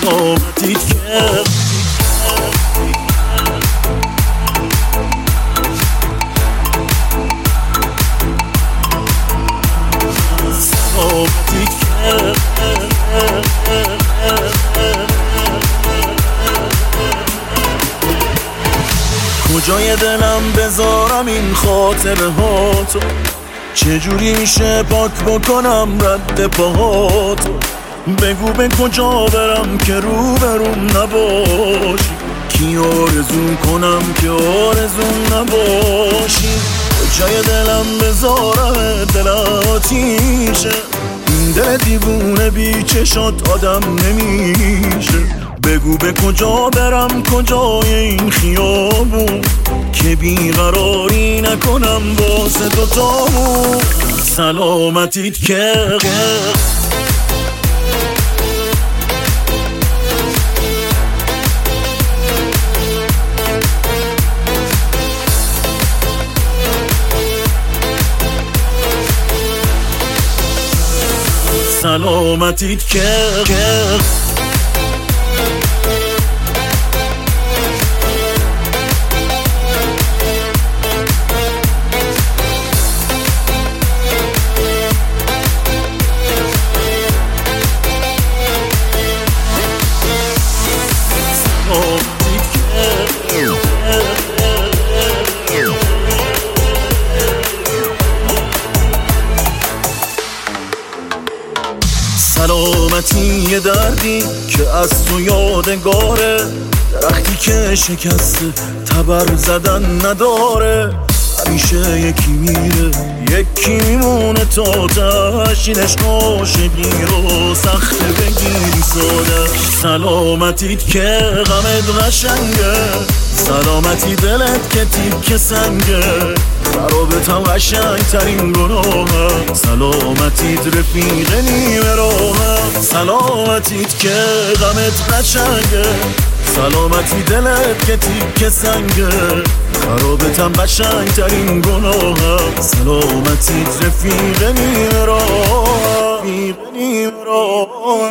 سلامتیت که کجای دلم بذارم این خاطره هاتو، چجوری میشه پاک بکنم رد پاهاتو؟ بگو به کجا برم که روبروم نباشی، کی آرزو کنم که آرزوم نباشی؟ کجای دلم بذارم دل آتیشه، این دل دیوونه بی چشات آدم نمیشه. بگو به کجا برم کجای این خیابون که بیقراری نکنم واسه دوتامون. سلامتیت که سلامتیت که سلامتی یه دردی که از تو یادگاره، درختی که شکسته تبر زدن نداره. همیشه یکی میره یکی میمونه تا تشینش عاشقی رو سخته بگیری ساده. سلامتیت که غمت قشنگه، سلامتی دلت که تیک سنگه، خرابتم قشنگ ترین گناهه. سلامتیت رفیق نیمه راهه، سلامتیت که غمت قشنگه، سلامتی دلت که تیک سنگه، خرابتم قشنگ ترین گناهه. سلامتیت رفیق نیمه راهه.